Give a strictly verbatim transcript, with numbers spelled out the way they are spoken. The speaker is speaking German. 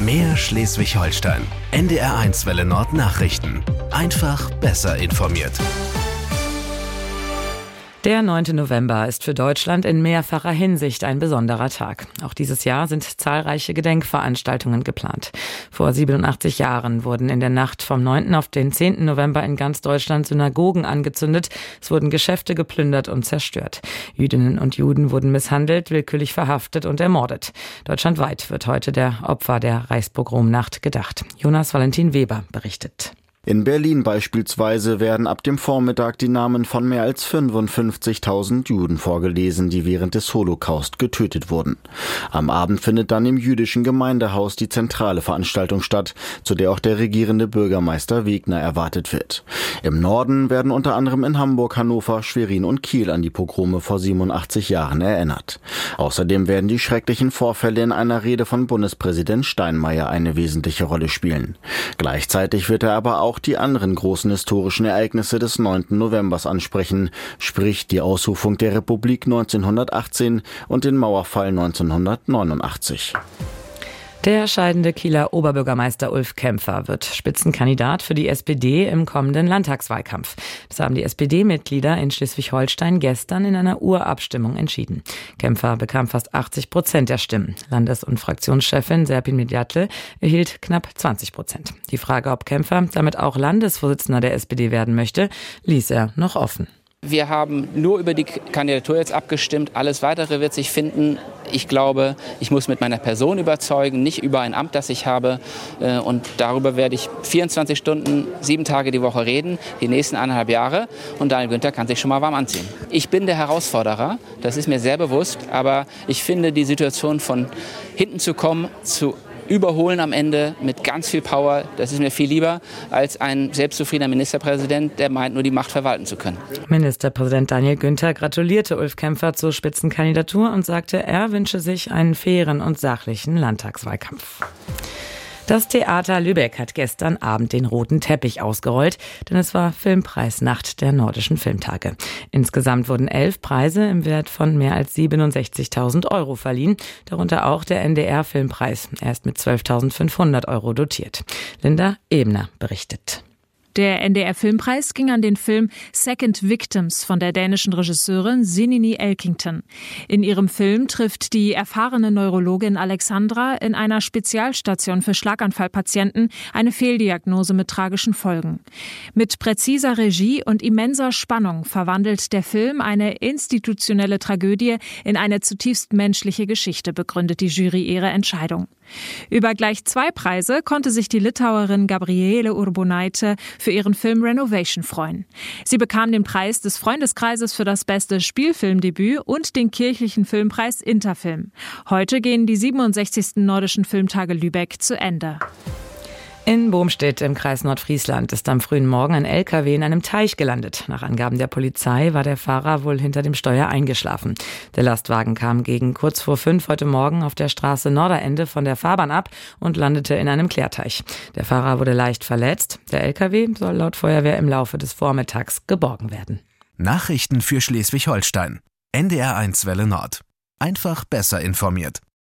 Mehr Schleswig-Holstein. N D R eins Welle Nord Nachrichten. Einfach besser informiert. Der neunte November ist für Deutschland in mehrfacher Hinsicht ein besonderer Tag. Auch dieses Jahr sind zahlreiche Gedenkveranstaltungen geplant. Vor siebenundachtzig Jahren wurden in der Nacht vom neunten auf den zehnten November in ganz Deutschland Synagogen angezündet. Es wurden Geschäfte geplündert und zerstört. Jüdinnen und Juden wurden misshandelt, willkürlich verhaftet und ermordet. Deutschlandweit wird heute der Opfer der Reichspogromnacht gedacht. Jonas Valentin Weber berichtet. In Berlin beispielsweise werden ab dem Vormittag die Namen von mehr als fünfundfünfzigtausend Juden vorgelesen, die während des Holocaust getötet wurden. Am Abend findet dann im jüdischen Gemeindehaus die zentrale Veranstaltung statt, zu der auch der regierende Bürgermeister Wegner erwartet wird. Im Norden werden unter anderem in Hamburg, Hannover, Schwerin und Kiel an die Pogrome vor siebenundachtzig Jahren erinnert. Außerdem werden die schrecklichen Vorfälle in einer Rede von Bundespräsident Steinmeier eine wesentliche Rolle spielen. Gleichzeitig wird er aber auch die anderen großen historischen Ereignisse des neunten Novembers ansprechen, sprich die Ausrufung der Republik neunzehnhundertachtzehn und den Mauerfall neunzehnhundertneunundachtzig. Der scheidende Kieler Oberbürgermeister Ulf Kämpfer wird Spitzenkandidat für die S P D im kommenden Landtagswahlkampf. Das haben die S P D-Mitglieder in Schleswig-Holstein gestern in einer Urabstimmung entschieden. Kämpfer bekam fast achtzig Prozent der Stimmen. Landes- und Fraktionschefin Serpil Midjatle erhielt knapp zwanzig Prozent. Die Frage, ob Kämpfer damit auch Landesvorsitzender der S P D werden möchte, ließ er noch offen. Wir haben nur über die Kandidatur jetzt abgestimmt. Alles Weitere wird sich finden. Ich glaube, ich muss mit meiner Person überzeugen, nicht über ein Amt, das ich habe. Und darüber werde ich vierundzwanzig Stunden, sieben Tage die Woche reden, die nächsten eineinhalb Jahre. Und Daniel Günther kann sich schon mal warm anziehen. Ich bin der Herausforderer, das ist mir sehr bewusst. Aber ich finde, die Situation von hinten zu kommen, zu überholen am Ende mit ganz viel Power, das ist mir viel lieber als ein selbstzufriedener Ministerpräsident, der meint, nur die Macht verwalten zu können. Ministerpräsident Daniel Günther gratulierte Ulf Kämpfer zur Spitzenkandidatur und sagte, er wünsche sich einen fairen und sachlichen Landtagswahlkampf. Das Theater Lübeck hat gestern Abend den roten Teppich ausgerollt, denn es war Filmpreisnacht der Nordischen Filmtage. Insgesamt wurden elf Preise im Wert von mehr als siebenundsechzigtausend Euro verliehen, darunter auch der N D R-Filmpreis. Er ist mit zwölftausendfünfhundert Euro dotiert. Linda Ebner berichtet. Der N D R-Filmpreis ging an den Film Second Victims von der dänischen Regisseurin Sinini Elkington. In ihrem Film trifft die erfahrene Neurologin Alexandra in einer Spezialstation für Schlaganfallpatienten eine Fehldiagnose mit tragischen Folgen. Mit präziser Regie und immenser Spannung verwandelt der Film eine institutionelle Tragödie in eine zutiefst menschliche Geschichte, begründet die Jury ihre Entscheidung. Über gleich zwei Preise konnte sich die Litauerin Gabriele Urbonaite für ihren Film Renovation freuen. Sie bekam den Preis des Freundeskreises für das beste Spielfilmdebüt und den kirchlichen Filmpreis Interfilm. Heute gehen die siebenundsechzigsten Nordischen Filmtage Lübeck zu Ende. In Bohmstedt im Kreis Nordfriesland ist am frühen Morgen ein L K W in einem Teich gelandet. Nach Angaben der Polizei war der Fahrer wohl hinter dem Steuer eingeschlafen. Der Lastwagen kam gegen kurz vor fünf heute Morgen auf der Straße Norderende von der Fahrbahn ab und landete in einem Klärteich. Der Fahrer wurde leicht verletzt. Der L K W soll laut Feuerwehr im Laufe des Vormittags geborgen werden. Nachrichten für Schleswig-Holstein. N D R eins Welle Nord. Einfach besser informiert.